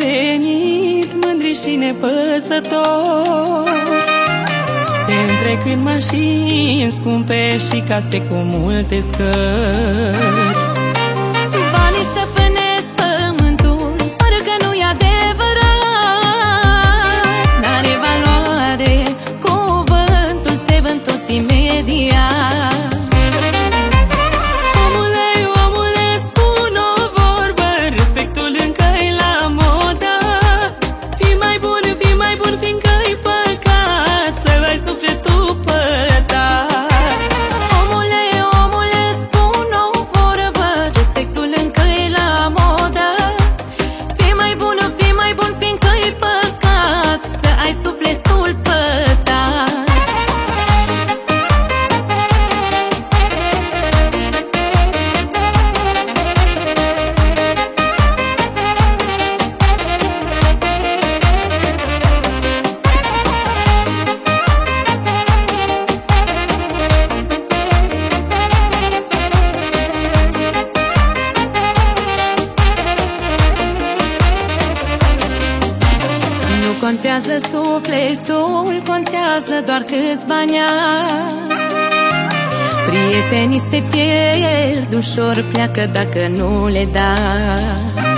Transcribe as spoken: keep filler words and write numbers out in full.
devenit mândri și nepăsători. Se întrec în mașini scumpe și case cu multe scări. Banii stăpânesc pământul, parcă nu-i adevărat. N-are valoare cuvântul, se vând toți imediat. Omule, omule, spun o vorbă, respectul încă-i la modă. Fii mai bun, fii mai bun, fiindcă-i păcat să ai sufletul pătat. Omule, omule, spun o vorbă, respectul încă-i la modă. Fii mai bun, fii mai bun, fiindcă-i păcat să ai sufletul pătat. Contează sufletul, contează doar câți bani ai. Prietenii se pierd, ușor pleacă dacă nu le dai.